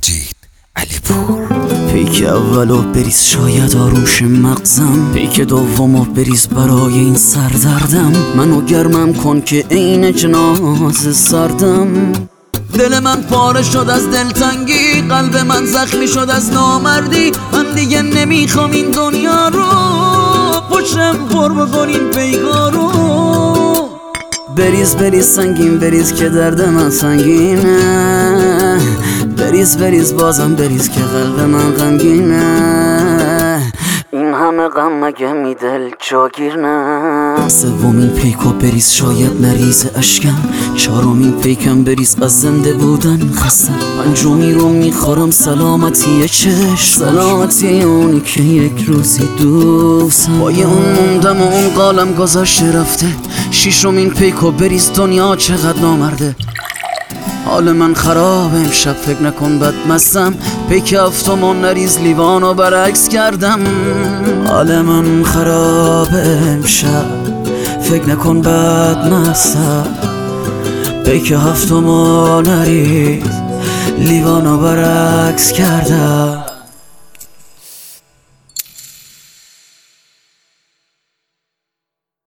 مجید علیپور. پیک اولو بریز شاید آروش مغزم، پیک دومو بریز برای این سردردم. منو گرمم کن که عین جنازه سردم. دل من پاره شد از دلتنگی، قلب من زخمی شد از نامردی. من دیگه نمیخوام این دنیا رو، پشتم پر بکن این پیکا رو. بریز بریز سنگین بریز که درد من سنگینه، بریز بریز بازم بریز که قلب من غمگینه. این همه غم مگه می دل جاگیر نه. سومین پیکو بریز شاید نریز اشکم، چهارمین پیکم بریز از زنده بودن خستم. پنجمی رو میخورم سلامتی چشم، سلامتی اونی که یک روزی دوستم. پای اون موندم و اون قالم گذاشته رفته. ششمین پیکو بریز دنیا چقدر نامرده. حال من خراب امشب فکر نکن بدمستم. پیک هفتمو نریز لیوانو برعکس کردم. حال من خراب امشب فکر نکن بدمستم. پیک هفتمو نریز لیوانو برعکس کردم.